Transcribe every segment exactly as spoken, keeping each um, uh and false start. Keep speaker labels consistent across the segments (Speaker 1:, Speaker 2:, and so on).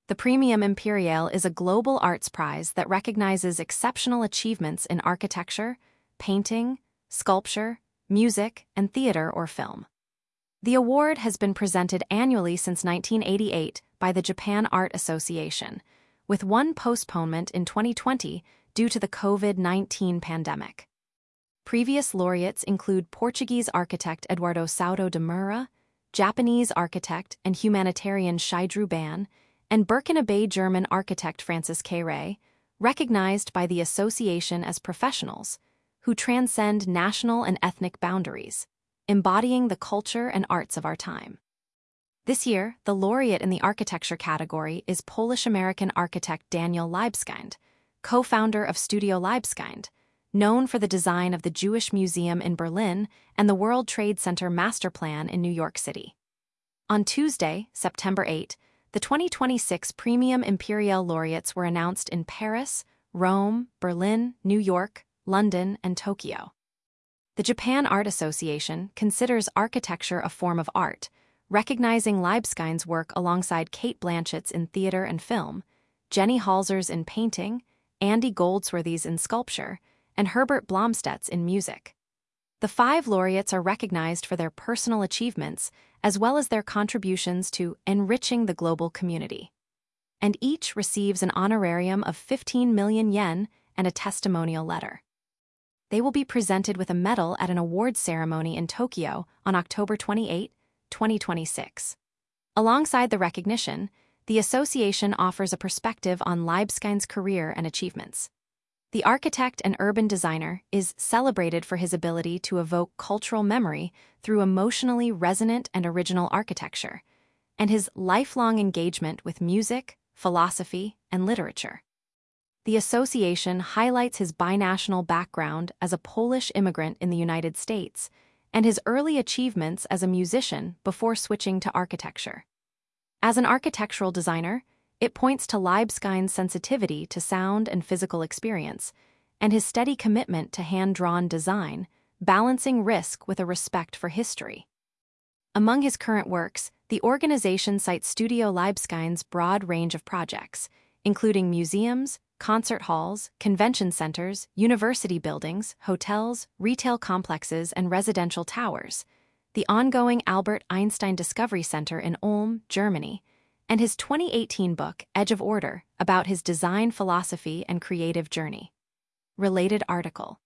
Speaker 1: The Premium Imperiale is a global arts prize that recognizes exceptional achievements in architecture, painting, sculpture, music, and theater or film. The award has been presented annually since nineteen eighty-eight by the Japan Art Association, with one postponement in twenty twenty due to the COVID nineteen pandemic. Previous laureates include Portuguese architect Eduardo Souto de Moura, Japanese architect and humanitarian Shidru Ban, and Burkina-Bay German architect Francis Kéré, recognized by the association as professionals who transcend national and ethnic boundaries, embodying the culture and arts of our time. This year, the laureate in the architecture category is Polish-American architect Daniel Libeskind, co-founder of Studio Libeskind, known for the design of the Jewish Museum in Berlin and the World Trade Center Master Plan in New York City. On Tuesday, September eighth, the twenty twenty-six Premium Imperiale laureates were announced in Paris, Rome, Berlin, New York, London, and Tokyo. The Japan Art Association considers architecture a form of art, recognizing Libeskind's work alongside Cate Blanchett's in theater and film, Jenny Halser's in painting, Andy Goldsworthy's in sculpture, and Herbert Blomstedt's in music. The five laureates are recognized for their personal achievements as well as their contributions to enriching the global community. And each receives an honorarium of fifteen million yen and a testimonial letter. They will be presented with a medal at an awards ceremony in Tokyo on October twenty-eighth, twenty twenty-six. Alongside the recognition, the association offers a perspective on Libeskind's career and achievements. The architect and urban designer is celebrated for his ability to evoke cultural memory through emotionally resonant and original architecture, and his lifelong engagement with music, philosophy, and literature. The association highlights his binational background as a Polish immigrant in the United States and his early achievements as a musician before switching to architecture. As an architectural designer, it points to Libeskind's sensitivity to sound and physical experience, and his steady commitment to hand-drawn design, balancing risk with a respect for history. Among his current works, the organization cites Studio Libeskind's broad range of projects, including museums, concert halls, convention centers, university buildings, hotels, retail complexes, and residential towers, the ongoing Albert Einstein Discovery Center in Ulm, Germany, and his twenty eighteen book, Edge of Order, about his design philosophy and creative journey. Related article.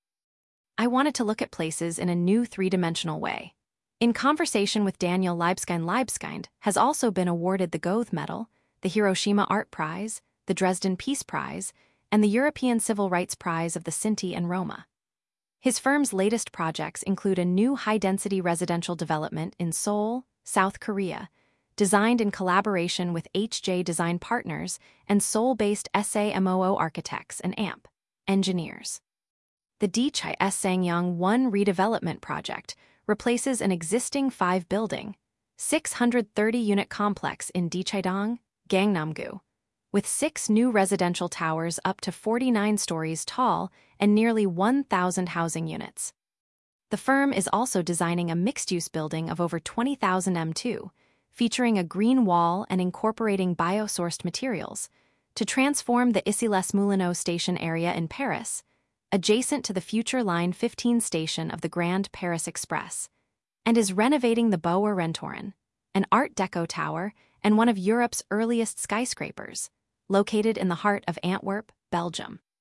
Speaker 1: I wanted to look at places in a new three-dimensional way. In conversation with Daniel Libeskind, Libeskind has also been awarded the Goethe Medal, the Hiroshima Art Prize, the Dresden Peace Prize, and the European Civil Rights Prize of the Sinti and Roma. His firm's latest projects include a new high-density residential development in Seoul, South Korea, designed in collaboration with H J Design Partners and Seoul-based SAMOO architects and A M P engineers. The Dichai Sangyang one redevelopment project replaces an existing five-building, six hundred thirty unit complex in Dichaidong, Gangnam-gu, with six new residential towers up to forty-nine stories tall and nearly one thousand housing units. The firm is also designing a mixed-use building of over twenty thousand meters two, featuring a green wall and incorporating bio-sourced materials, to transform the Issy-les-Moulineaux station area in Paris, adjacent to the future Line fifteen station of the Grand Paris Express, and is renovating the Bouwer Rentoren, an Art Deco tower and one of Europe's earliest skyscrapers, located in the heart of Antwerp, Belgium.